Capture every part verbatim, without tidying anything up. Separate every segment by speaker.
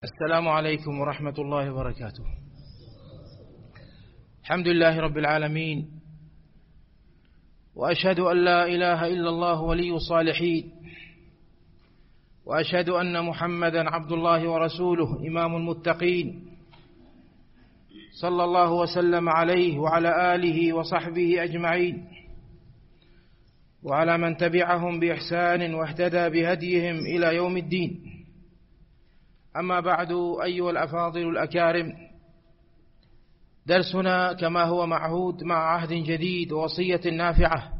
Speaker 1: السلام عليكم ورحمة الله وبركاته. الحمد لله رب العالمين، وأشهد أن لا إله إلا الله ولي الصالحين، وأشهد أن محمدا عبد الله ورسوله إمام المتقين، صلى الله وسلم عليه وعلى آله وصحبه أجمعين، وعلى من تبعهم بإحسان واهتدى بهديهم إلى يوم الدين. أما بعد، أيها الأفاضل الأكارم، درسنا كما هو معهود مع عهد جديد ووصية نافعة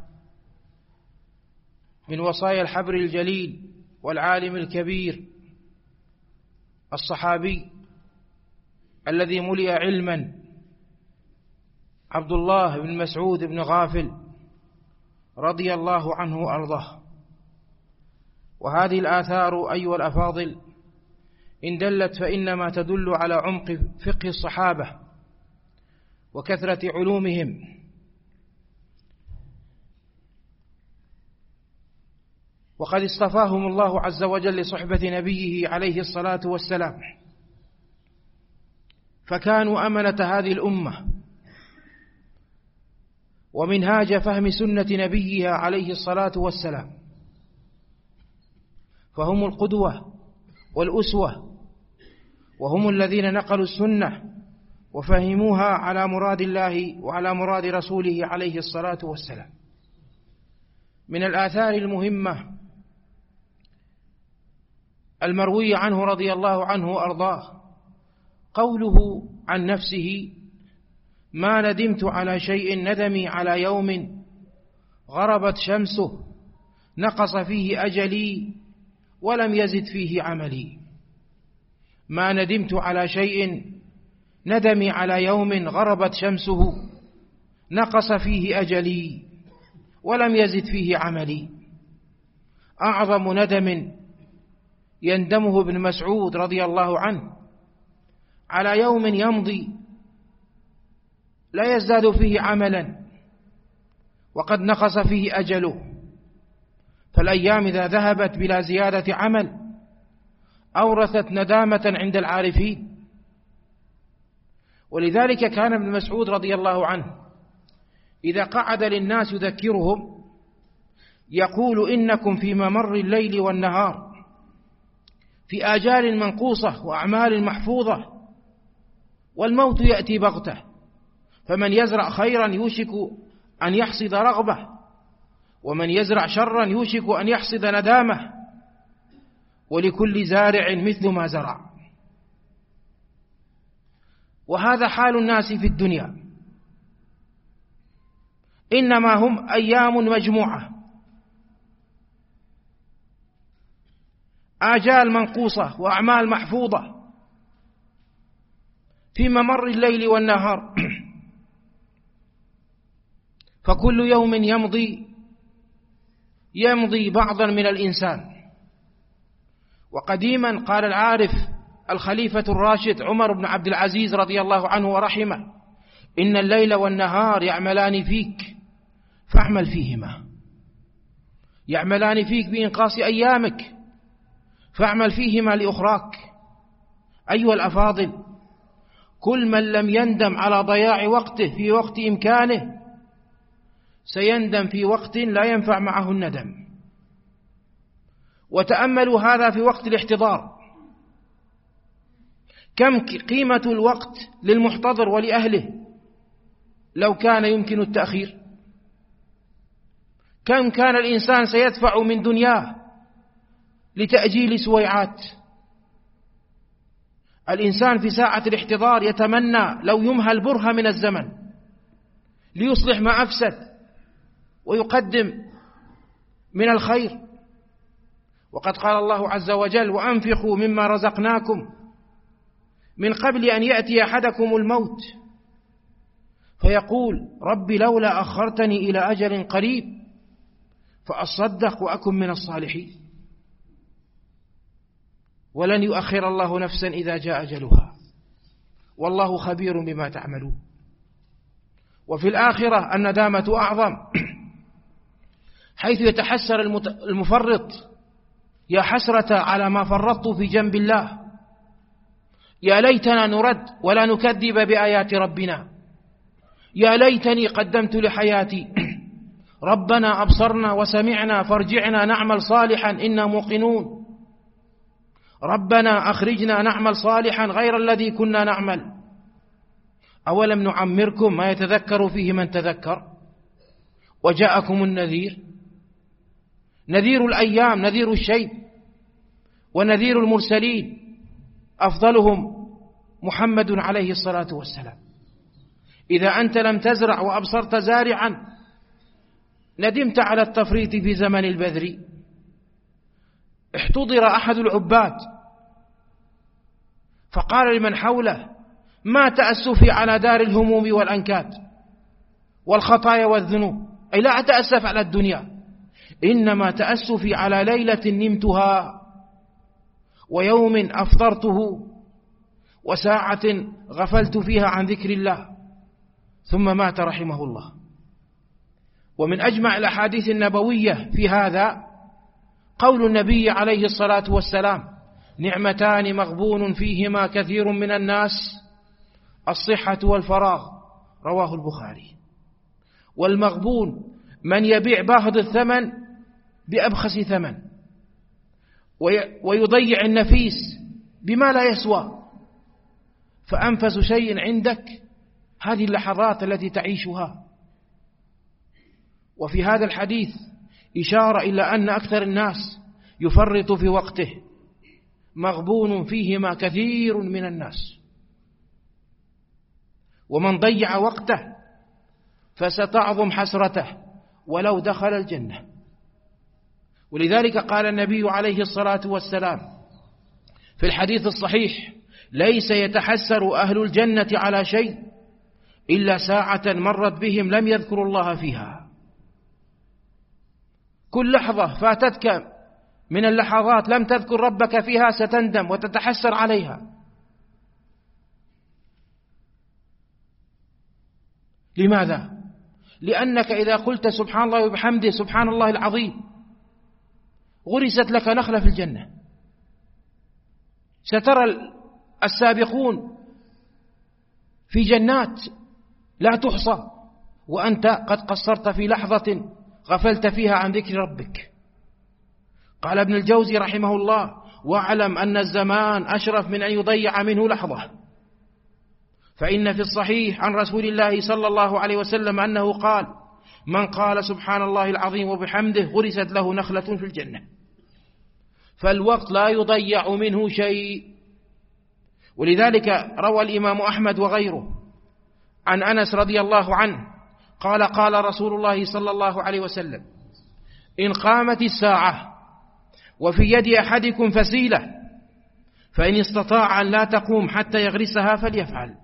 Speaker 1: من وصايا الحبر الجليل والعالم الكبير الصحابي الذي ملئ علما، عبد الله بن مسعود بن غافل رضي الله عنه وأرضاه. وهذه الآثار أيها الأفاضل إن دلت فإنما تدل على عمق فقه الصحابة وكثرة علومهم، وقد اصطفاهم الله عز وجل لصحبة نبيه عليه الصلاة والسلام، فكانوا أمنة هذه الأمة ومنهاج فهم سنة نبيها عليه الصلاة والسلام، فهم القدوة والأسوة، وهم الذين نقلوا السنة وفهموها على مراد الله وعلى مراد رسوله عليه الصلاة والسلام. من الآثار المهمة المروي عنه رضي الله عنه وأرضاه قوله عن نفسه: ما ندمت على شيء ندمي على يوم غربت شمسه نقص فيه أجلي ولم يزد فيه عملي. ما ندمت على شيء ندمي على يوم غربت شمسه نقص فيه أجلي ولم يزد فيه عملي. أعظم ندم يندمه ابن مسعود رضي الله عنه على يوم يمضي لا يزداد فيه عملا وقد نقص فيه أجله، فالأيام إذا ذهبت بلا زيادة عمل أورثت ندامة عند العارفين. ولذلك كان ابن مسعود رضي الله عنه إذا قعد للناس يذكرهم يقول: إنكم في ممر الليل والنهار في آجال منقوصة وأعمال محفوظة، والموت يأتي بغتة، فمن يزرع خيرا يوشك أن يحصد رغبة، ومن يزرع شرا يوشك أن يحصد ندامة، ولكل زارع مثل ما زرع. وهذا حال الناس في الدنيا، إنما هم أيام مجموعة، آجال منقوصة وأعمال محفوظة في ممر الليل والنهار، فكل يوم يمضي يمضي بعضا من الإنسان. وقديما قال العارف الخليفة الراشد عمر بن عبد العزيز رضي الله عنه ورحمه: إن الليل والنهار يعملان فيك فاعمل فيهما. يعملان فيك بإنقاص أيامك فاعمل فيهما لأخراك. أيها الأفاضل، كل من لم يندم على ضياع وقته في وقت إمكانه سيندم في وقت لا ينفع معه الندم. وتأملوا هذا في وقت الاحتضار، كم قيمة الوقت للمحتضر ولأهله لو كان يمكن التأخير؟ كم كان الإنسان سيدفع من دنياه لتأجيل سويعات؟ الإنسان في ساعة الاحتضار يتمنى لو يمهل برهة من الزمن ليصلح ما أفسد ويقدم من الخير. وقد قال الله عز وجل: وأنفقوا مما رزقناكم من قبل أن يأتي أحدكم الموت فيقول: رب لولا أخرتني إلى أجل قريب فأصدق وأكن من الصالحين. ولن يؤخر الله نفسا إذا جاء أجلها، والله خبير بما تعملون. وفي الآخرة الندامة أعظم، حيث يتحسر المفرط: يا حسرة على ما فرطت في جنب الله يا ليتنا نرد ولا نكذب بآيات ربنا، يا ليتني قدمت لحياتي، ربنا أبصرنا وسمعنا فارجعنا نعمل صالحا إنا موقنون، ربنا أخرجنا نعمل صالحا غير الذي كنا نعمل، أولم نعمركم ما يتذكر فيه من تذكر وجاءكم النذير. نذير الأيام نذير الشيب، ونذير المرسلين أفضلهم محمد عليه الصلاة والسلام. إذا أنت لم تزرع وأبصرت زارعا ندمت على التفريط في زمن البذر. احتضر أحد العباد فقال لمن حوله: ما تأسفي على دار الهموم والأنكاد والخطايا والذنوب، أي لا أتأسف على الدنيا، إنما تأسفي على ليلة نمتها ويوم أفطرته وساعة غفلت فيها عن ذكر الله. ثم مات رحمه الله. ومن أجمع الأحاديث النبوية في هذا قول النبي عليه الصلاة والسلام: نعمتان مغبون فيهما كثير من الناس، الصحة والفراغ، رواه البخاري. والمغبون من يبيع باهظ الثمن بأبخس ثمن ويضيع النفيس بما لا يسوى، فأنفس شيء عندك هذه اللحظات التي تعيشها. وفي هذا الحديث إشارة إلى أن أكثر الناس يفرط في وقته، مغبون فيهما كثير من الناس. ومن ضيع وقته فستعظم حسرته ولو دخل الجنة. ولذلك قال النبي عليه الصلاة والسلام في الحديث الصحيح: ليس يتحسر أهل الجنة على شيء إلا ساعة مرت بهم لم يذكروا الله فيها. كل لحظة فاتتك من اللحظات لم تذكر ربك فيها ستندم وتتحسر عليها. لماذا؟ لأنك إذا قلت سبحان الله وبحمده سبحان الله العظيم غرست لك نخلة في الجنة. سترى السابقون في جنات لا تحصى وأنت قد قصرت في لحظة غفلت فيها عن ذكر ربك. قال ابن الجوزي رحمه الله: واعلم أن الزمان أشرف من أن يضيع منه لحظة، فإن في الصحيح عن رسول الله صلى الله عليه وسلم أنه قال: من قال سبحان الله العظيم وبحمده غرست له نخلة في الجنة. فالوقت لا يضيع منه شيء. ولذلك روى الإمام أحمد وغيره عن أنس رضي الله عنه قال: قال رسول الله صلى الله عليه وسلم: إن قامت الساعة وفي يد أحدكم فسيلة فإن استطاع أن لا تقوم حتى يغرسها فليفعل.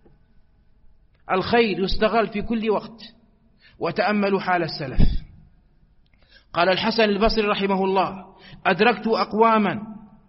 Speaker 1: الخير يستغل في كل وقت. وتأملوا حال السلف. قال الحسن البصري رحمه الله: أدركت أقواما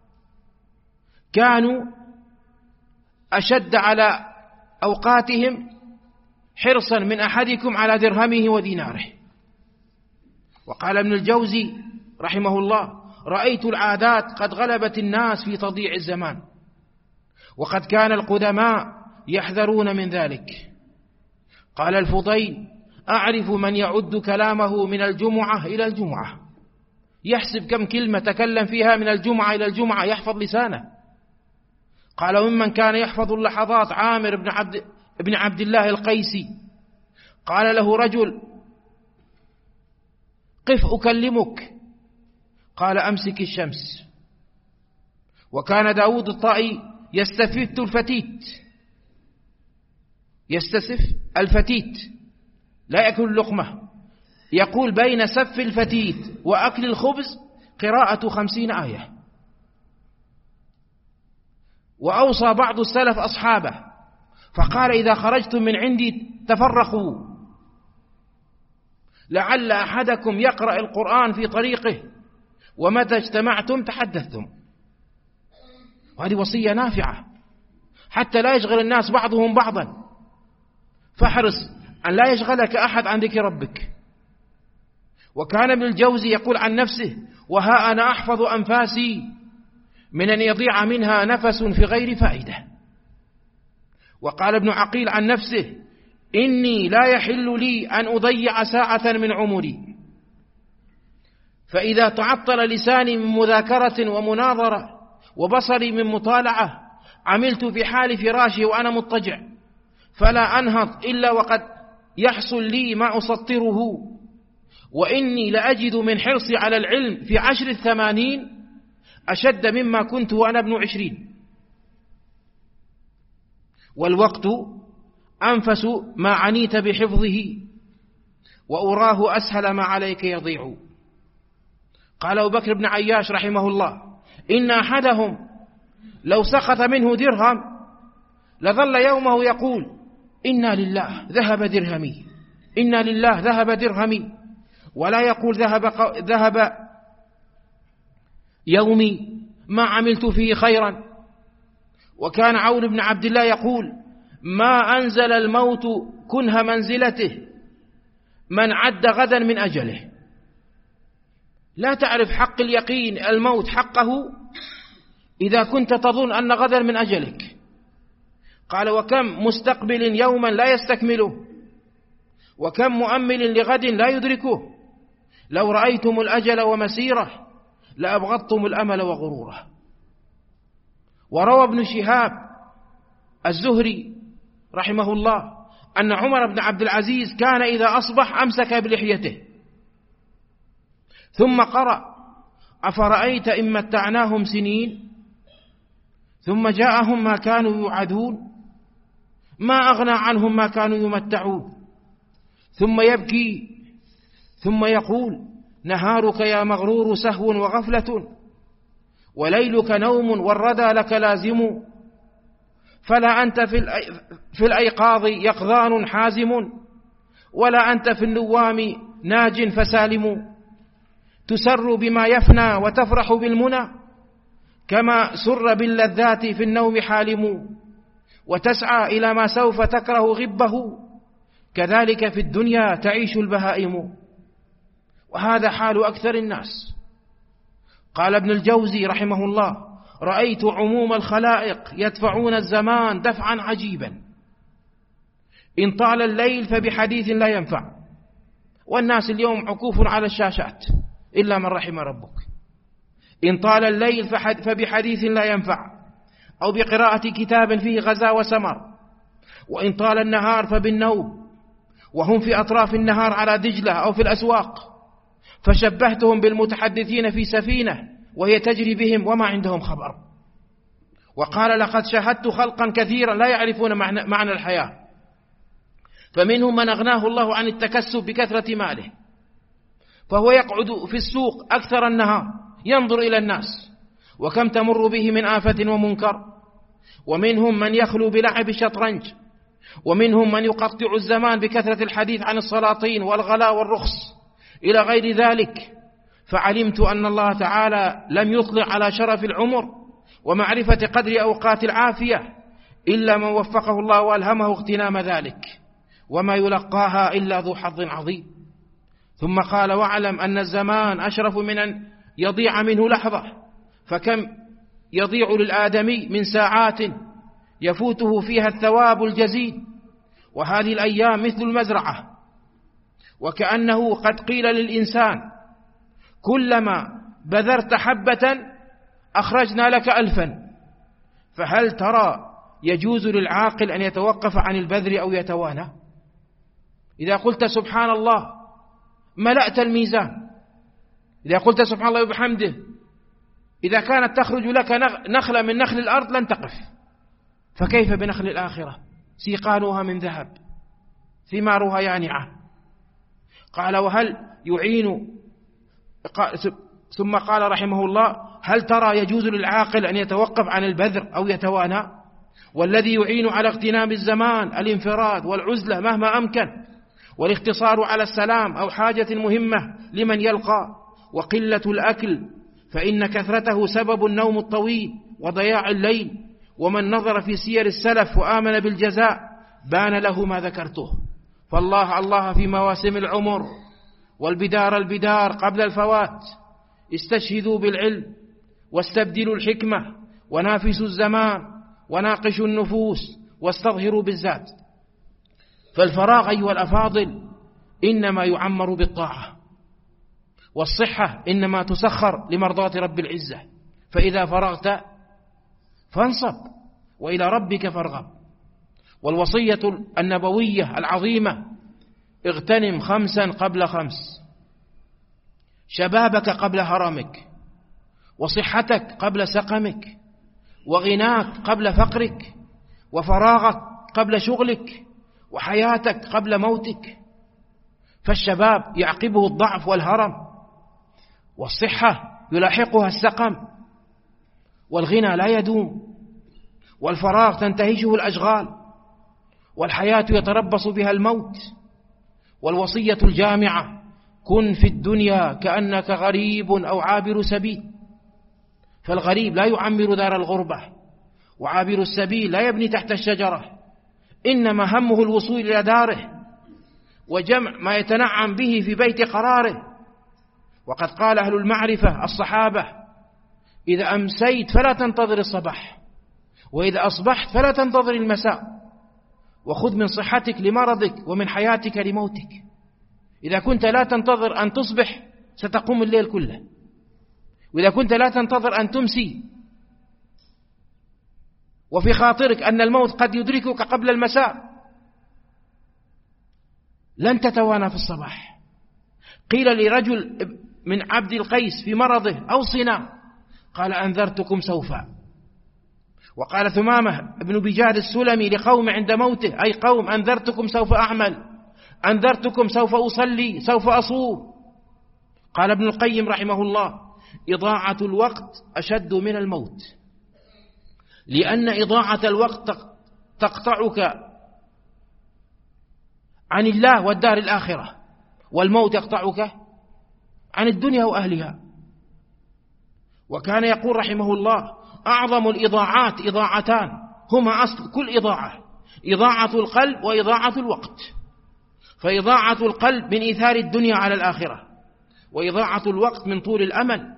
Speaker 1: كانوا أشد على أوقاتهم حرصا من أحدكم على درهمه وديناره. وقال ابن الجوزي رحمه الله: رأيت العادات قد غلبت الناس في تضييع الزمان، وقد كان القدماء يحذرون من ذلك. قال الفضيل: أعرف من يعد كلامه من الجمعة إلى الجمعة، يحسب كم كلمة تكلم فيها من الجمعة إلى الجمعة يحفظ لسانه. قال: وممن كان يحفظ اللحظات عامر بن عبد, بن عبد الله القيسي. قال له رجل: قف أكلمك. قال: أمسك الشمس. وكان داود الطائي يستفت الفتيت، يستسف الفتيت لا يأكل اللقمة، يقول: بين سف الفتيت وأكل الخبز قراءة خمسين آية. وأوصى بعض السلف أصحابه فقال: إذا خرجتم من عندي تفرقوا، لعل أحدكم يقرأ القرآن في طريقه، ومتى اجتمعتم تحدثتم. وهذه وصية نافعة حتى لا يشغل الناس بعضهم بعضا، فاحرص أن لا يشغلك أحد عن ذكر ربك. وكان ابن الجوزي يقول عن نفسه: وها أنا أحفظ أنفاسي من أن يضيع منها نفس في غير فائدة. وقال ابن عقيل عن نفسه: إني لا يحل لي أن أضيع ساعة من عمري، فإذا تعطل لساني من مذاكرة ومناظرة وبصري من مطالعة عملت في حال فراشي وأنا مضطجع، فلا أنهض إلا وقد يحصل لي ما أسطره، وإني لأجد من حرصي على العلم في عشر الثمانين أشد مما كنت وأنا ابن عشرين، والوقت أنفس ما عنيت بحفظه، وأراه أسهل ما عليك يضيع. قال أبو بكر بن عياش رحمه الله: إن أحدهم لو سقط منه درهم لظل يومه يقول: إنا لله ذهب درهمي، إنا لله ذهب درهمي، ولا يقول ذهب, ذهب يومي ما عملت فيه خيرا. وكان عون بن عبد الله يقول: ما أنزل الموت كنه منزلته من عد غدا من أجله. لا تعرف حق اليقين الموت حقه إذا كنت تظن أن غدا من أجلك. قال: وكم مستقبل يوما لا يستكمله، وكم مؤمل لغد لا يدركه، لو رأيتم الأجل ومسيره لأبغضتم الأمل وغروره. وروى ابن شهاب الزهري رحمه الله أن عمر بن عبد العزيز كان إذا أصبح أمسك بلحيته ثم قرأ: أفرأيت إن متعناهم سنين ثم جاءهم ما كانوا يوعدون ما أغنى عنهم ما كانوا يمتعون، ثم يبكي ثم يقول: نهارك يا مغرور سهو وغفلة، وليلك نوم والردى لك لازم، فلا أنت في الأيقاظ يقظان حازم، ولا أنت في النوام ناج فسالم، تسر بما يفنى وتفرح بالمنى، كما سر باللذات في النوم حالم، وتسعى إلى ما سوف تكره غبه، كذلك في الدنيا تعيش البهائم. وهذا حال أكثر الناس. قال ابن الجوزي رحمه الله: رأيت عموم الخلائق يدفعون الزمان دفعا عجيبا، إن طال الليل فبحديث لا ينفع. والناس اليوم عكوف على الشاشات إلا من رحم ربك. إن طال الليل فبحديث لا ينفع، أو بقراءة كتاب فيه غزا وسمر. وإن طال النهار فبالنوم، وهم في أطراف النهار على دجلة أو في الأسواق، فشبهتهم بالمتحدثين في سفينة وهي تجري بهم وما عندهم خبر. وقال: لقد شاهدت خلقا كثيرا لا يعرفون معنى الحياة، فمنهم من أغناه الله عن التكسب بكثرة ماله، فهو يقعد في السوق أكثر النهار ينظر إلى الناس وكم تمر به من آفة ومنكر. ومنهم من يخلو بلعب الشطرنج، ومنهم من يقطع الزمان بكثرة الحديث عن السلاطين والغلاء والرخص إلى غير ذلك. فعلمت أن الله تعالى لم يطلع على شرف العمر ومعرفة قدر أوقات العافية إلا من وفقه الله وألهمه اغتنام ذلك، وما يلقاها إلا ذو حظ عظيم. ثم قال: واعلم أن الزمان أشرف من أن يضيع منه لحظة، فكم يضيع للآدمي من ساعات يفوته فيها الثواب الجزيل، وهذه الأيام مثل المزرعة، وكأنه قد قيل للإنسان: كلما بذرت حبة أخرجنا لك ألفا. فهل ترى يجوز للعاقل أن يتوقف عن البذر أو يتوانى؟ إذا قلت سبحان الله ملأت الميزان، إذا قلت سبحان الله وبحمده إذا كانت تخرج لك نخلة من نخل الأرض لن تقف، فكيف بنخل الآخرة؟ سيقانها من ذهب ثمارها يانعة. قال: وهل يعين ثم قال رحمه الله: هل ترى يجوز للعاقل أن يتوقف عن البذر أو يتوانى؟ والذي يعين على اغتنام الزمان الانفراد والعزلة مهما أمكن، والاختصار على السلام أو حاجة مهمة لمن يلقى، وقلة الأكل، فإن كثرته سبب النوم الطويل وضياع الليل. ومن نظر في سير السلف وآمن بالجزاء بان له ما ذكرته. فالله الله في مواسم العمر، والبدار البدار قبل الفوات. استشهدوا بالعلم واستبدلوا الحكمة، ونافسوا الزمان وناقشوا النفوس، واستظهروا بالذات. فالفراغ أيها الأفاضل إنما يعمر بالطاعة، والصحة إنما تسخر لمرضاة رب العزة. فإذا فرغت فانصب وإلى ربك فارغب. والوصية النبوية العظيمة: اغتنم خمسا قبل خمس، شبابك قبل هرمك، وصحتك قبل سقمك، وغناك قبل فقرك، وفراغك قبل شغلك، وحياتك قبل موتك. فالشباب يعقبه الضعف والهرم، والصحة يلاحقها السقم، والغنى لا يدوم، والفراغ تنتهشه الأشغال، والحياة يتربص بها الموت. والوصية الجامعة: كن في الدنيا كأنك غريب أو عابر سبيل. فالغريب لا يعمر دار الغربة، وعابر السبيل لا يبني تحت الشجرة، إنما همه الوصول إلى داره وجمع ما يتنعم به في بيت قراره. وقد قال أهل المعرفة الصحابة: إذا أمسيت فلا تنتظر الصباح، وإذا أصبحت فلا تنتظر المساء، وخذ من صحتك لمرضك ومن حياتك لموتك. إذا كنت لا تنتظر أن تصبح ستقوم الليل كله، وإذا كنت لا تنتظر أن تمسي وفي خاطرك أن الموت قد يدركك قبل المساء لن تتوانى في الصباح. قيل لرجل من عبد القيس في مرضه: أوصنا، قال: أنذرتكم سوفا. وقال ثمامة بن بجاد السلمي لقوم عند موته: أي قوم أنذرتكم سوف أعمل، أنذرتكم سوف أصلي، سوف أصوم. قال ابن القيم رحمه الله: إضاعة الوقت أشد من الموت، لأن إضاعة الوقت تقطعك عن الله والدار الآخرة، والموت يقطعك عن الدنيا وأهلها. وكان يقول رحمه الله: أعظم الإضاعات إضاعتان هما أصل كل إضاعة: إضاعة القلب وإضاعة الوقت. فإضاعة القلب من إيثار الدنيا على الآخرة، وإضاعة الوقت من طول الأمل.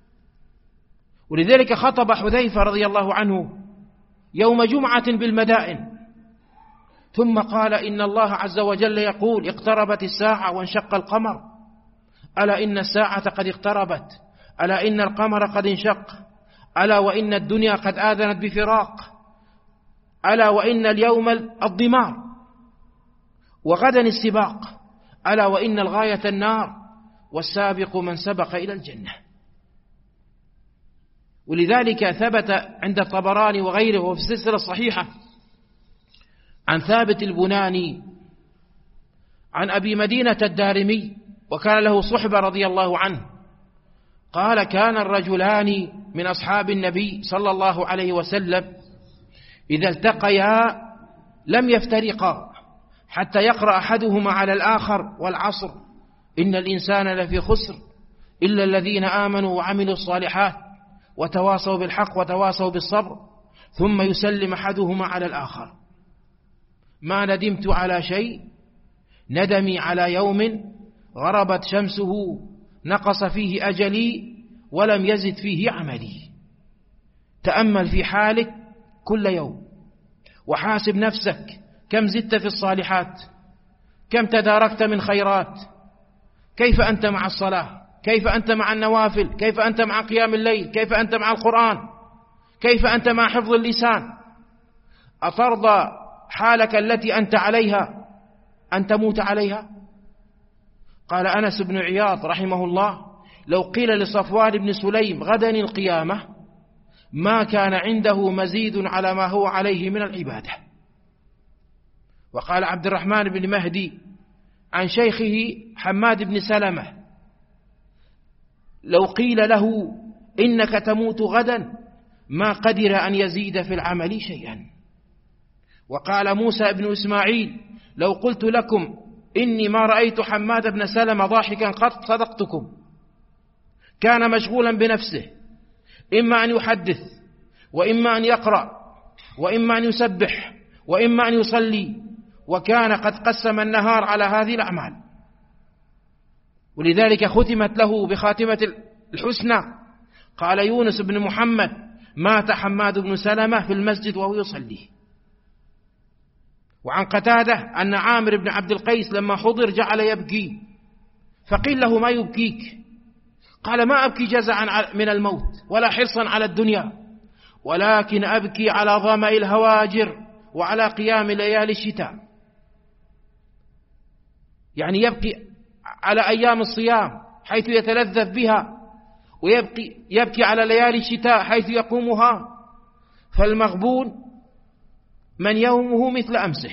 Speaker 1: ولذلك خطب حذيفة رضي الله عنه يوم جمعة بالمدائن، ثم قال: إن الله عز وجل يقول: اقتربت الساعة وانشق القمر، ألا إن الساعة قد اقتربت، ألا إن القمر قد انشق، ألا وإن الدنيا قد آذنت بفراق، ألا وإن اليوم الضمار، وغدا السباق، ألا وإن الغاية النار، والسابق من سبق إلى الجنة. ولذلك ثبت عند الطبراني وغيره وفي السلسلة الصحيحة عن ثابت البناني عن أبي مدينة الدارمي، وكان له صحبة رضي الله عنه، قال: كان الرجلان من أصحاب النبي صلى الله عليه وسلم إذا التقيا لم يفترقا حتى يقرأ أحدهما على الآخر: والعصر إن الإنسان لفي خسر إلا الذين آمنوا وعملوا الصالحات وتواصوا بالحق وتواصوا بالصبر، ثم يسلم أحدهما على الآخر: ما ندمت على شيء، ندمي على يوم غربت شمسه نقص فيه أجلي ولم يزد فيه عملي. تأمل في حالك كل يوم، وحاسب نفسك كم زدت في الصالحات، كم تداركت من خيرات، كيف أنت مع الصلاة، كيف أنت مع النوافل، كيف أنت مع قيام الليل، كيف أنت مع القرآن، كيف أنت مع حفظ اللسان. أترضى حالك التي أنت عليها أن تموت عليها؟ قال أنس بن عياض رحمه الله: لو قيل لصفوان بن سليم غدا القيامة ما كان عنده مزيد على ما هو عليه من العبادة. وقال عبد الرحمن بن مهدي عن شيخه حماد بن سلمة: لو قيل له إنك تموت غدا ما قدر أن يزيد في العمل شيئا. وقال موسى بن إسماعيل: لو قلت لكم إني ما رأيت حماد بن سلمة ضاحكا قط صدقتكم. كان مشغولا بنفسه، إما أن يحدث، وإما أن يقرأ، وإما أن يسبح، وإما أن يصلي، وكان قد قسم النهار على هذه الأعمال. ولذلك ختمت له بخاتمة الحسنى. قال يونس بن محمد: مات حماد بن سلمة في المسجد وهو يصلي. وعن قتادة أن عامر بن عبد القيس لما حضر جعل يبكي، فقيل له: ما يبكيك؟ قال: ما أبكي جزعا من الموت ولا حرصا على الدنيا، ولكن أبكي على ظمأ الهواجر وعلى قيام ليالي الشتاء. يعني يبكي على أيام الصيام حيث يتلذذ بها، ويبكي يبكي على ليالي الشتاء حيث يقومها. فالمغبون من يومه مثل أمسه،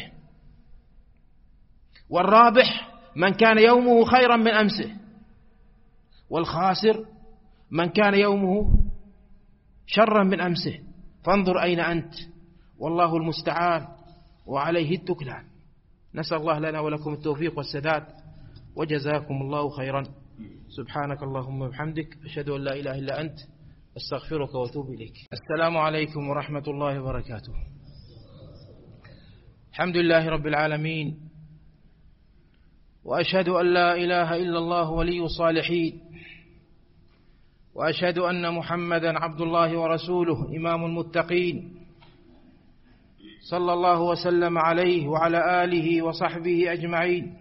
Speaker 1: والرابح من كان يومه خيرا من أمسه، والخاسر من كان يومه شرا من أمسه. فانظر أين أنت، والله المستعان وعليه التكلان. نسأل الله لنا ولكم التوفيق والسداد، وجزاكم الله خيرا. سبحانك اللهم وبحمدك، أشهد أن لا إله إلا أنت، أستغفرك وأتوب إليك. السلام عليكم ورحمة الله وبركاته. الحمد لله رب العالمين، وأشهد أن لا إله إلا الله ولي الصالحين، وأشهد أن محمدا عبد الله ورسوله إمام المتقين، صلى الله وسلم عليه وعلى آله وصحبه أجمعين،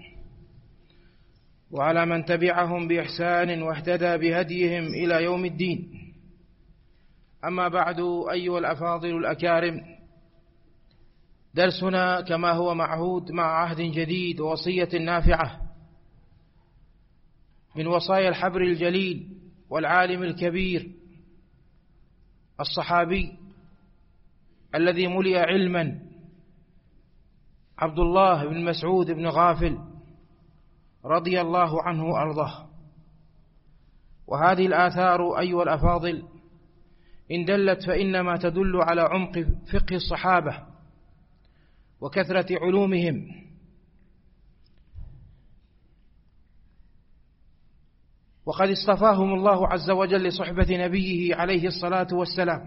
Speaker 1: وعلى من تبعهم بإحسان واهتدى بهديهم إلى يوم الدين. أما بعد، أيها الأفاضل الأكارم، درسنا كما هو معهود مع عهد جديد ووصية نافعة من وصايا الحبر الجليل والعالم الكبير الصحابي الذي ملئ علما، عبد الله بن مسعود بن غافل رضي الله عنه وأرضاه. وهذه الآثار أيها الأفاضل إن دلت فإنما تدل على عمق فقه الصحابة وكثرة علومهم، وقد اصطفاهم الله عز وجل لصحبة نبيه عليه الصلاة والسلام،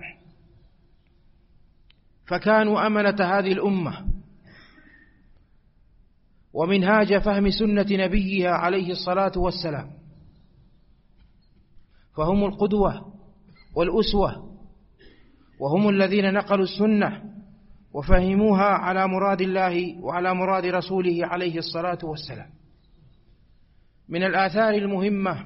Speaker 1: فكانوا أمنة هذه الأمة ومنهاج فهم سنة نبيها عليه الصلاة والسلام، فهم القدوة والأسوة، وهم الذين نقلوا السنة وفهموها على مراد الله وعلى مراد رسوله عليه الصلاة والسلام. من الآثار المهمة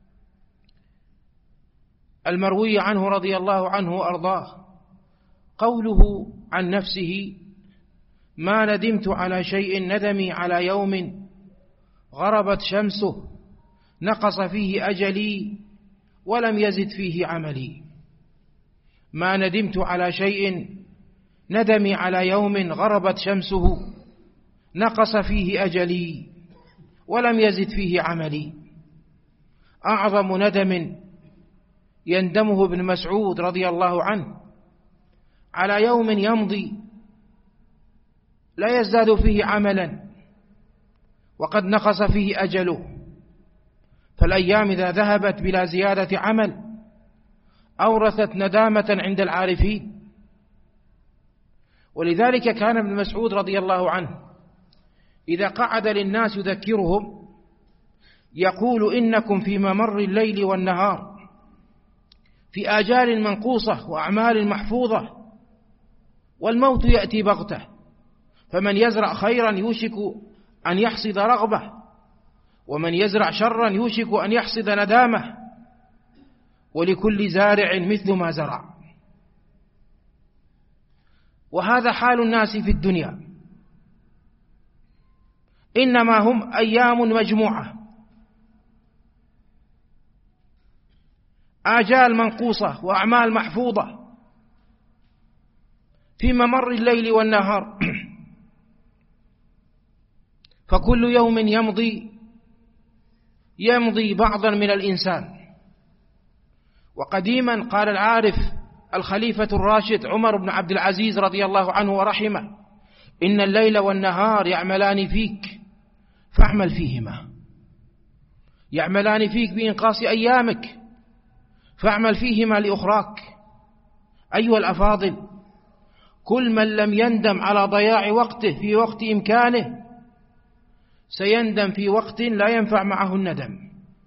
Speaker 1: المروي عنه رضي الله عنه وأرضاه قوله عن نفسه: ما ندمت على شيء ندمي على يوم غربت شمسه نقص فيه أجلي ولم يزد فيه عملي. ما ندمت على شيء ندمي على يوم غربت شمسه نقص فيه أجلي ولم يزد فيه عملي. أعظم ندم يندمه ابن مسعود رضي الله عنه على يوم يمضي لا يزداد فيه عملا وقد نقص فيه أجله. فالأيام إذا ذهبت بلا زيادة عمل أورثت ندامة عند العارفين. ولذلك كان ابن مسعود رضي الله عنه إذا قعد للناس يذكرهم يقول: إنكم في ممر الليل والنهار في آجال منقوصة وأعمال محفوظة، والموت يأتي بغتة، فمن يزرع خيرا يوشك أن يحصد رغبة، ومن يزرع شرا يوشك أن يحصد ندامة، ولكل زارع مثل ما زرع. وهذا حال الناس في الدنيا، إنما هم أيام مجموعة، آجال منقوصة وأعمال محفوظة في ممر الليل والنهار. فكل يوم يمضي يمضي بعضا من الإنسان. وقديما قال العارف الخليفة الراشد عمر بن عبد العزيز رضي الله عنه ورحمه: إن الليل والنهار يعملان فيك فاعمل فيهما. يعملان فيك بإنقاص أيامك فاعمل فيهما لأخراك. أيها الأفاضل، كل من لم يندم على ضياع وقته في وقت إمكانه سيندم في وقت لا ينفع معه الندم.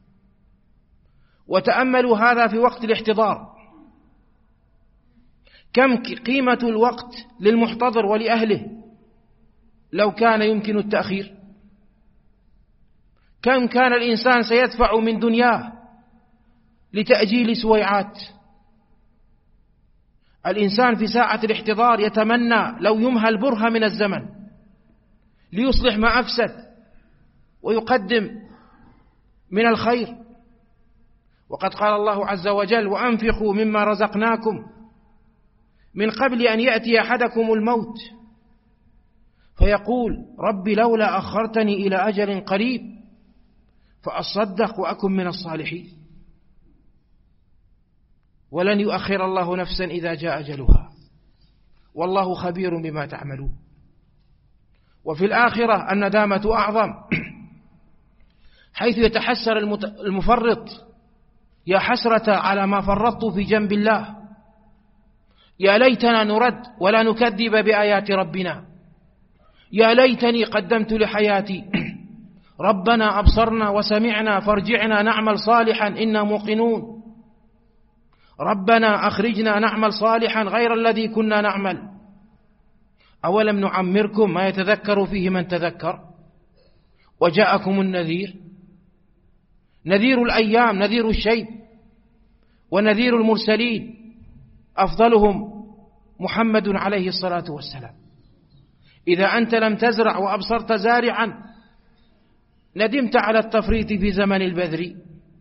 Speaker 1: وتأملوا هذا في وقت الاحتضار، كم قيمة الوقت للمحتضر ولأهله، لو كان يمكن التأخير؟ كم كان الإنسان سيدفع من دنياه لتأجيل سويعات؟ الإنسان في ساعة الاحتضار يتمنى لو يمهل برهة من الزمن ليصلح ما أفسد ويقدم من الخير. وقد قال الله عز وجل: وأنفقوا مما رزقناكم من قبل أن يأتي أحدكم الموت فيقول رب لولا أخرتني إلى أجل قريب فأصدق وأكن من الصالحين. ولن يؤخر الله نفسا إذا جاء أجلها والله خبير بما تعملون. وفي الآخرة الندامة أعظم، حيث يتحسر المفرط: يا حسرة على ما فرطت في جنب الله، يا ليتنا نرد ولا نكذب بآيات ربنا، يا ليتني قدمت لحياتي، ربنا أبصرنا وسمعنا فارجعنا نعمل صالحا إنا موقنون، ربنا أخرجنا نعمل صالحا غير الذي كنا نعمل، أولم نعمركم ما يتذكر فيه من تذكر وجاءكم النذير. نذير الأيام نذير الشيب، ونذير المرسلين أفضلهم محمد عليه الصلاة والسلام. إذا أنت لم تزرع وأبصرت زارعا ندمت على التفريط في زمن البذر.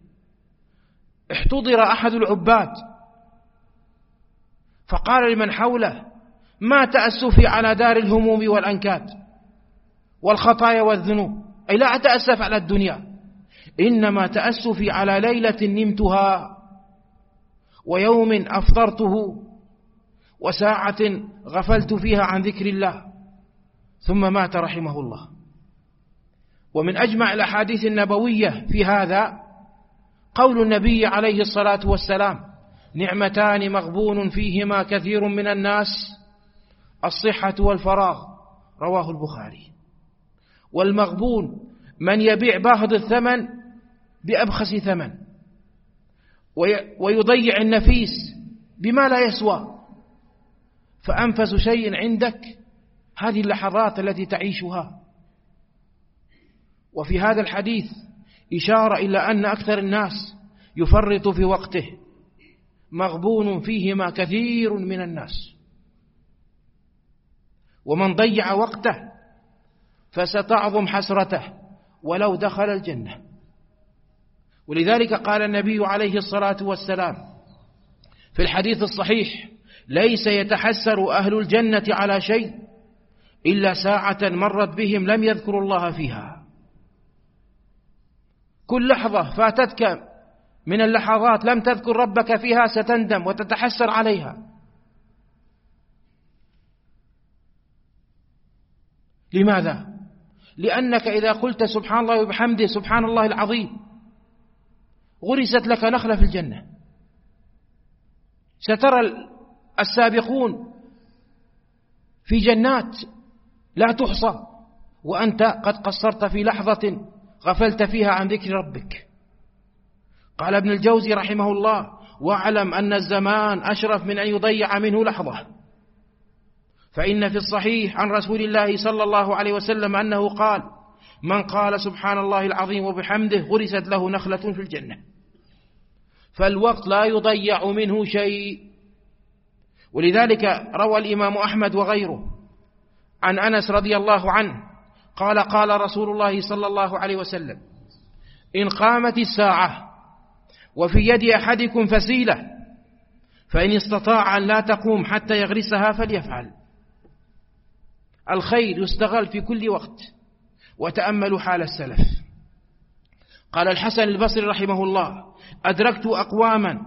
Speaker 1: احتضر أحد العباد فقال لمن حوله: ما تأسفي على دار الهموم والأنكاد والخطايا والذنوب، أي لا أتأسف على الدنيا، إنما تأسفي على ليلة نمتها ويوم أفطرته وساعة غفلت فيها عن ذكر الله، ثم مات رحمه الله. ومن أجمع الأحاديث النبوية في هذا قول النبي عليه الصلاة والسلام: نعمتان مغبون فيهما كثير من الناس، الصحة والفراغ، رواه البخاري. والمغبون من يبيع باهظ الثمن بأبخس ثمن ويضيع النفيس بما لا يسوى، فأنفس شيء عندك هذه اللحظات التي تعيشها. وفي هذا الحديث إشارة إلى أن أكثر الناس يفرط في وقته، مغبون فيهما كثير من الناس. ومن ضيع وقته فستعظم حسرته ولو دخل الجنة. ولذلك قال النبي عليه الصلاة والسلام في الحديث الصحيح: ليس يتحسر أهل الجنة على شيء إلا ساعة مرت بهم لم يذكروا الله فيها. كل لحظة فاتتك من اللحظات لم تذكر ربك فيها ستندم وتتحسر عليها. لماذا؟ لأنك إذا قلت سبحان الله وبحمده سبحان الله العظيم غرست لك نخلة في الجنة. سترى السابقون في جنات لا تحصى وأنت قد قصرت في لحظة غفلت فيها عن ذكر ربك. قال ابن الجوزي رحمه الله: واعلم أن الزمان أشرف من أن يضيع منه لحظة، فإن في الصحيح عن رسول الله صلى الله عليه وسلم أنه قال: من قال سبحان الله العظيم وبحمده غرست له نخلة في الجنة. فالوقت لا يضيع منه شيء. ولذلك روى الإمام أحمد وغيره عن أنس رضي الله عنه قال: قال رسول الله صلى الله عليه وسلم: إن قامت الساعة وفي يد أحدكم فسيلة فإن استطاع أن لا تقوم حتى يغرسها فليفعل. الخير يستغل في كل وقت. وتأملوا حال السلف. قال الحسن البصري رحمه الله: أدركت أقواما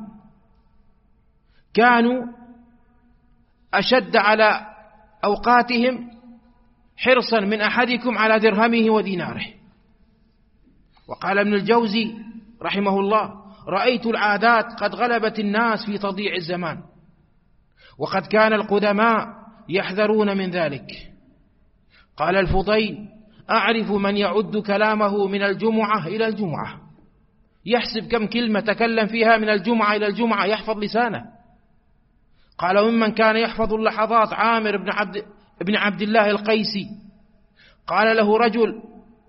Speaker 1: كانوا أشد على أوقاتهم حرصا من أحدكم على درهمه وديناره. وقال ابن الجوزي رحمه الله: رأيت العادات قد غلبت الناس في تضييع الزمان، وقد كان القدماء يحذرون من ذلك. قال الفضيل: أعرف من يعد كلامه من الجمعة إلى الجمعة، يحسب كم كلمة تكلم فيها من الجمعة إلى الجمعة يحفظ لسانه. قال: وممن كان يحفظ اللحظات عامر بن عبد, بن عبد الله القيسي قال له رجل: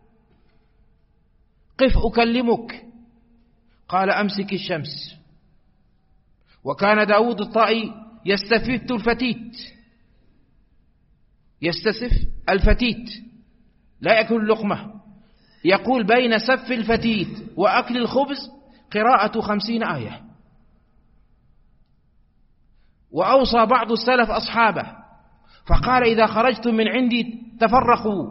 Speaker 1: قف أكلمك. قال: أمسك الشمس. وكان داود الطائي يستفت الفتيت، يستسف الفتيت، لا يأكل اللقمة، يقول: بين سف الفتيت وأكل الخبز قراءة خمسين آية. وأوصى بعض السلف أصحابه فقال: إذا خرجتم من عندي تفرقوا،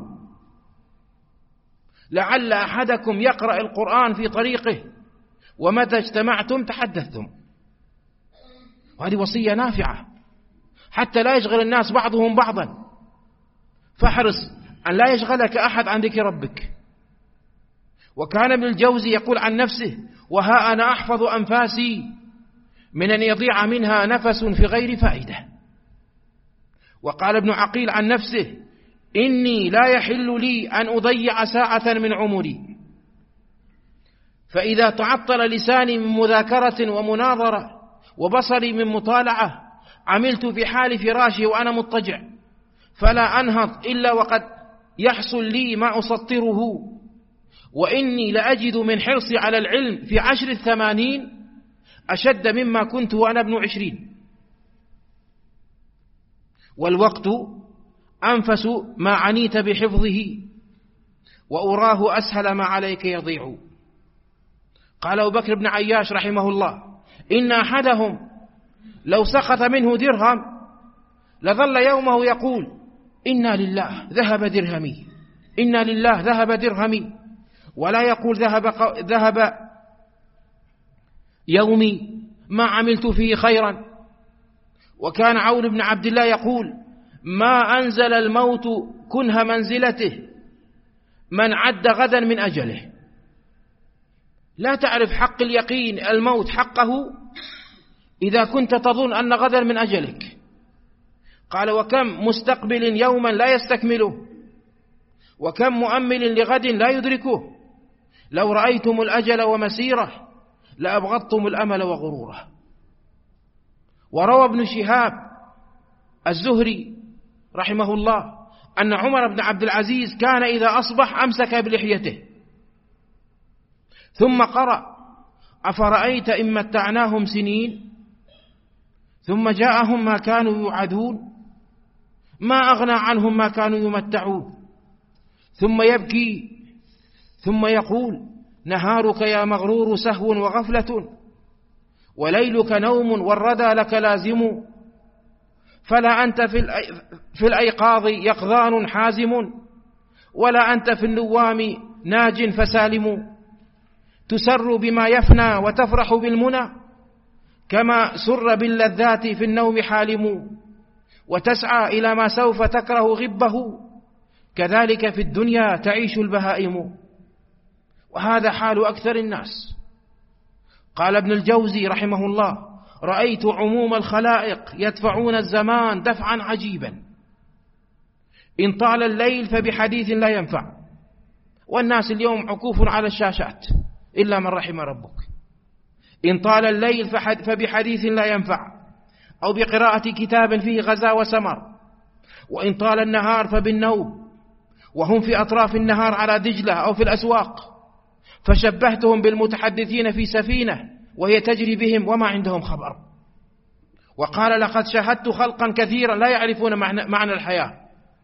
Speaker 1: لعل أحدكم يقرأ القرآن في طريقه، ومتى اجتمعتم تحدثتم. وهذه وصية نافعة حتى لا يشغل الناس بعضهم بعضا، فاحرص أن لا يشغلك أحد عن ذكر ربك. وكان ابن الجوزي يقول عن نفسه: وها أنا أحفظ أنفاسي من أن يضيع منها نفس في غير فائدة. وقال ابن عقيل عن نفسه: إني لا يحل لي أن أضيع ساعة من عمري، فإذا تعطل لساني من مذاكرة ومناظرة وبصري من مطالعة عملت في حال فراشي وأنا مضطجع، فلا أنهض إلا وقد يحصل لي ما أسطره، وإني لأجد من حرصي على العلم في عشر الثمانين أشد مما كنت وأنا ابن عشرين. والوقت أنفس ما عنيت بحفظه، وأراه أسهل ما عليك يضيع. قال أبو بكر بن عياش رحمه الله: إن أحدهم لو سقط منه درهم لظل يومه يقول: إنا لله ذهب درهمي، إنا لله ذهب درهمي، ولا يقول ذهب, ذهب يومي ما عملت فيه خيرا. وكان عون بن عبد الله يقول: ما أنزل الموت كنه منزلته من عد غدا من أجله. لا تعرف حق اليقين الموت حقه إذا كنت تظن أن غدا من أجلك. قال: وكم مستقبل يوما لا يستكمله، وكم مؤمل لغد لا يدركه. لو رأيتم الأجل ومسيره لأبغضتم الأمل وغروره. وروى ابن شهاب الزهري رحمه الله أن عمر بن عبد العزيز كان إذا أصبح أمسك بلحيته ثم قرأ: أفرأيت إن متعناهم سنين ثم جاءهم ما كانوا يوعدون ما أغنى عنهم ما كانوا يمتعون. ثم يبكي ثم يقول: نهارك يا مغرور سهو وغفلة، وليلك نوم والردى لك لازم، فلا أنت في الأيقاظ يقظان حازم، ولا أنت في النوام ناج فسالم. تسر بما يفنى وتفرح بالمنى، كما سر باللذات في النوم حالم، وتسعى إلى ما سوف تكره غبه، كذلك في الدنيا تعيش البهائم. وهذا حال أكثر الناس. قال ابن الجوزي رحمه الله: رأيت عموم الخلائق يدفعون الزمان دفعا عجيبا، إن طال الليل فبحديث لا ينفع. والناس اليوم عكوف على الشاشات إلا من رحم ربك. إن طال الليل فبحديث لا ينفع، أو بقراءة كتاب فيه غزا وسمر. وإن طال النهار فبالنوم، وهم في أطراف النهار على دجلة أو في الأسواق، فشبهتهم بالمتحدثين في سفينة وهي تجري بهم وما عندهم خبر. وقال: لقد شاهدت خلقا كثيرا لا يعرفون معنى, معنى الحياة،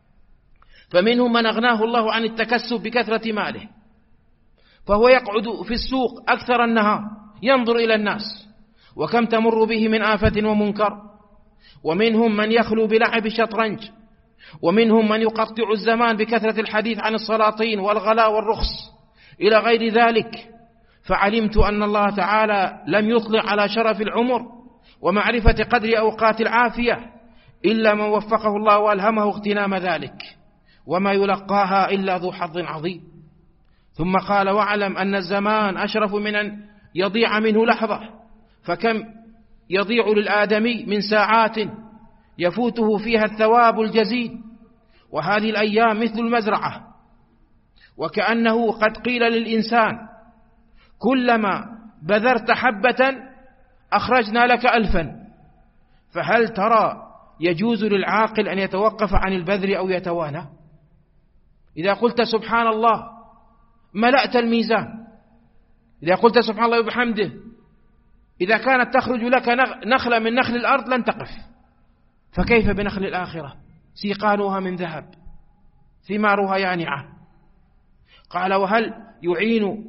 Speaker 1: فمنهم من أغناه الله عن التكسب بكثرة ماله، فهو يقعد في السوق أكثر النهار ينظر إلى الناس وكم تمر به من آفة ومنكر. ومنهم من يخلو بلعب الشطرنج، ومنهم من يقطع الزمان بكثرة الحديث عن السلاطين والغلاء والرخص إلى غير ذلك. فعلمت أن الله تعالى لم يطلع على شرف العمر ومعرفة قدر أوقات العافية إلا من وفقه الله وألهمه اغتنام ذلك، وما يلقاها إلا ذو حظ عظيم. ثم قال: واعلم أن الزمان أشرف من أن يضيع منه لحظة، فكم يضيع للآدمي من ساعات يفوته فيها الثواب الجزيل، وهذه الأيام مثل المزرعة، وكأنه قد قيل للإنسان: كلما بذرت حبة أخرجنا لك ألفا. فهل ترى يجوز للعاقل أن يتوقف عن البذر أو يتوانى؟ إذا قلت سبحان الله ملأت الميزان، إذا قلت سبحان الله وبحمده إذا كانت تخرج لك نخلة من نخل الأرض لن تقف، فكيف بنخل الآخرة؟ سيقانها من ذهب ثمارها يانعة. قال وهل يعين،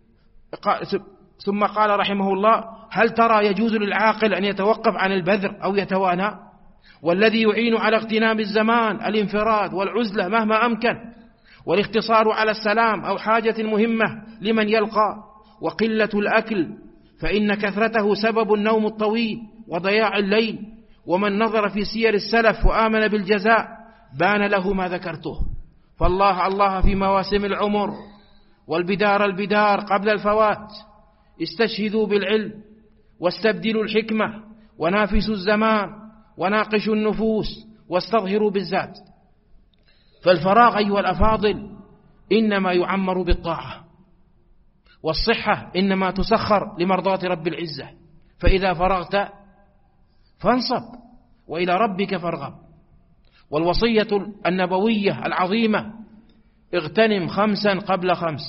Speaker 1: ثم قال رحمه الله هل ترى يجوز للعاقل أن يتوقف عن البذر أو يتوانى؟ والذي يعين على اغتنام الزمان الانفراد والعزلة مهما أمكن، والاختصار على السلام أو حاجة مهمة لمن يلقى، وقلة الأكل فإن كثرته سبب النوم الطويل وضياع الليل. ومن نظر في سير السلف وآمن بالجزاء بان له ما ذكرته. فالله الله في مواسم العمر، والبدار البدار قبل الفوات. استشهدوا بالعلم واستبدلوا الحكمة، ونافسوا الزمان وناقشوا النفوس، واستظهروا بالذات. فالفراغ أيها الأفاضل إنما يعمر بالطاعة، والصحة إنما تسخر لمرضاة رب العزة. فإذا فرغت فانصب وإلى ربك فارغب. والوصية النبوية العظيمة اغتنم خمسا قبل خمس: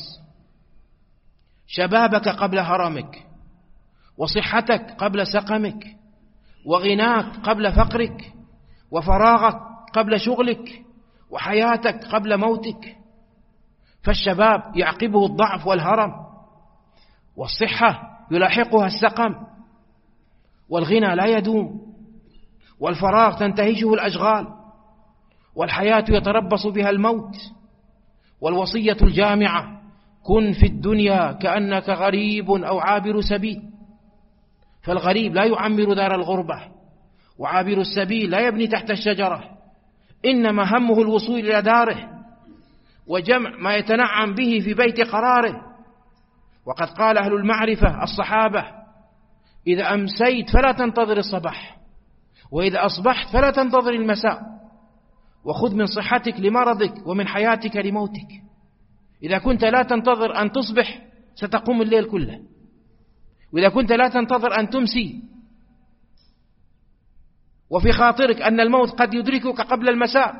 Speaker 1: شبابك قبل هرمك، وصحتك قبل سقمك، وغناك قبل فقرك، وفراغك قبل شغلك، وحياتك قبل موتك. فالشباب يعقبه الضعف والهرم، والصحة يلاحقها السقم، والغنى لا يدوم، والفراغ تنتهشه الأشغال، والحياة يتربص بها الموت. والوصية الجامعة: كن في الدنيا كأنك غريب أو عابر سبيل. فالغريب لا يعمر دار الغربة، وعابر السبيل لا يبني تحت الشجرة، إنما همه الوصول إلى داره وجمع ما يتنعم به في بيت قراره. وقد قال أهل المعرفة الصحابة: إذا أمسيت فلا تنتظر الصباح، وإذا أصبحت فلا تنتظر المساء، وخذ من صحتك لمرضك ومن حياتك لموتك. إذا كنت لا تنتظر أن تصبح ستقوم الليل كله، وإذا كنت لا تنتظر أن تمسي وفي خاطرك أن الموت قد يدركك قبل المساء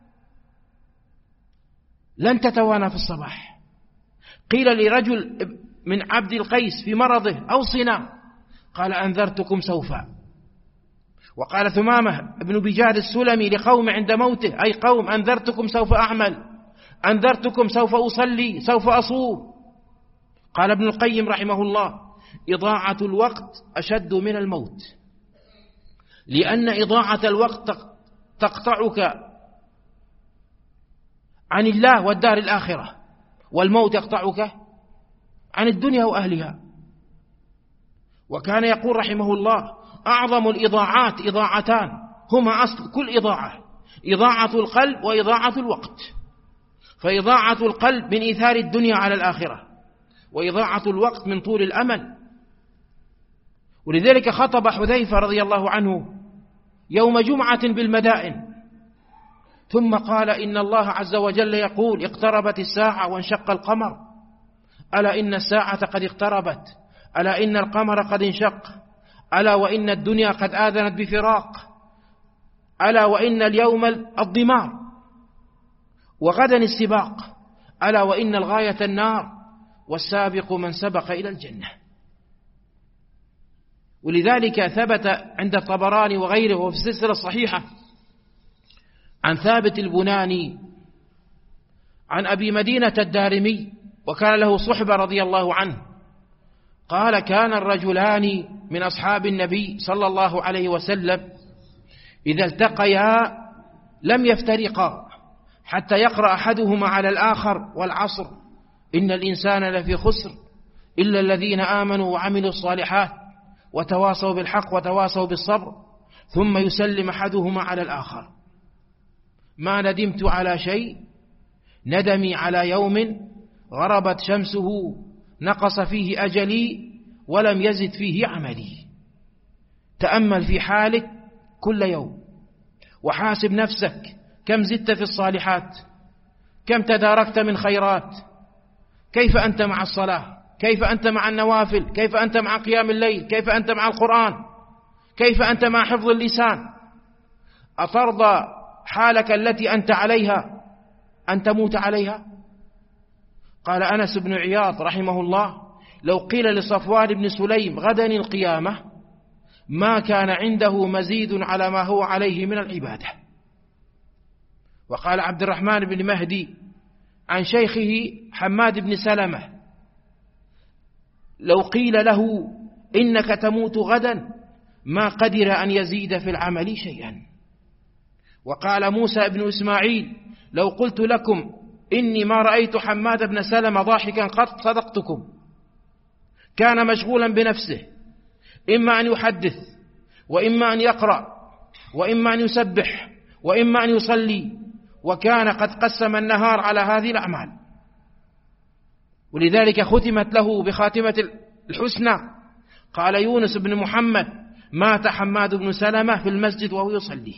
Speaker 1: لن تتوانى في الصباح. قيل لرجل من عبد القيس في مرضه: أوصنا. قال: أنذرتكم سوفا. وقال ثمامة بن بجاد السلمي لقوم عند موته: أي قوم أنذرتكم سوف أعمل، أنذرتكم سوف أصلي، سوف أصوم. قال ابن القيم رحمه الله: إضاعة الوقت أشد من الموت، لأن إضاعة الوقت تقطعك عن الله والدار الآخرة، والموت يقطعك عن الدنيا وأهلها. وكان يقول رحمه الله: أعظم الإضاعات إضاعتان هما أصل كل إضاعة: إضاعة القلب وإضاعة الوقت. فإضاعة القلب من إيثار الدنيا على الآخرة، وإضاعة الوقت من طول الأمل. ولذلك خطب حذيفة رضي الله عنه يوم جمعة بالمدائن، ثم قال: إن الله عز وجل يقول: اقتربت الساعة وانشق القمر، ألا إن الساعة قد اقتربت، ألا إن القمر قد انشق، ألا وإن الدنيا قد آذنت بفراق، ألا وإن اليوم الضمار، وغدا السباق، ألا وإن الغاية النار، والسابق من سبق إلى الجنة. ولذلك ثبت عند الطبراني وغيره وفي السلسلة الصحيحة عن ثابت البناني عن أبي مدينة الدارمي، وكان له صحبة رضي الله عنه، قال: كان الرجلان من أصحاب النبي صلى الله عليه وسلم إذا التقيا لم يفترقا حتى يقرأ أحدهما على الآخر: والعصر إن الإنسان لفي خسر إلا الذين آمنوا وعملوا الصالحات وتواصوا بالحق وتواصوا بالصبر، ثم يسلم أحدهما على الآخر: ما ندمت على شيء ندمي على يوم غربت شمسه نقص فيه أجلي ولم يزد فيه عملي. تأمل في حالك كل يوم، وحاسب نفسك كم زدت في الصالحات، كم تداركت من خيرات، كيف أنت مع الصلاة، كيف أنت مع النوافل، كيف أنت مع قيام الليل، كيف أنت مع القرآن، كيف أنت مع حفظ اللسان. أترضى حالك التي أنت عليها أن تموت عليها؟ قال أنس بن عياض رحمه الله: لو قيل لصفوان بن سليم غدا القيامة ما كان عنده مزيد على ما هو عليه من العبادة. وقال عبد الرحمن بن مهدي عن شيخه حماد بن سلمة: لو قيل له إنك تموت غدا ما قدر أن يزيد في العمل شيئا. وقال موسى بن إسماعيل: لو قلت لكم إني ما رأيت حماد بن سلمة ضاحكا قط صدقتكم. كان مشغولا بنفسه، إما أن يحدث وإما أن يقرأ وإما أن يسبح وإما أن يصلي، وكان قد قسم النهار على هذه الأعمال. ولذلك ختمت له بخاتمة الحسنى. قال يونس بن محمد: مات حماد بن سلمة في المسجد وهو يصلي.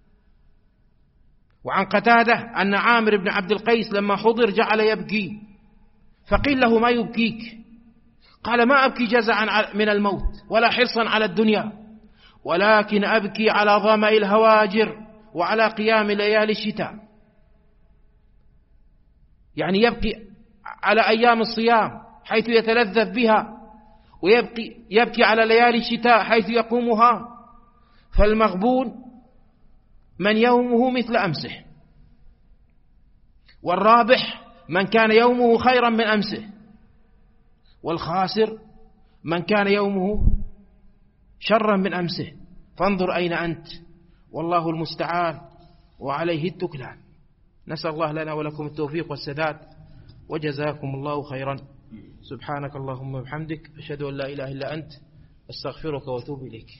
Speaker 1: وعن قتادة أن عامر بن عبد القيس لما حضر جعل يبكي، فقيل له: ما يبكيك؟ قال: ما أبكي جزعا من الموت ولا حرصا على الدنيا، ولكن أبكي على ظمأ الهواجر وعلى قيام ليالي الشتاء. يعني يبكي على أيام الصيام حيث يتلذذ بها، ويبكي يبكي على ليالي الشتاء حيث يقومها. فالمغبون من يومه مثل أمسه، والرابح من كان يومه خيرا من أمسه، والخاسر من كان يومه شرا من أمسه. فانظر أين أنت، والله المستعان وعليه التكلان. نسأل الله لنا ولكم التوفيق والسداد، وجزاكم الله خيرا. سبحانك اللهم وبحمدك، أشهد أن لا إله إلا أنت، أستغفرك وأتوب إليك.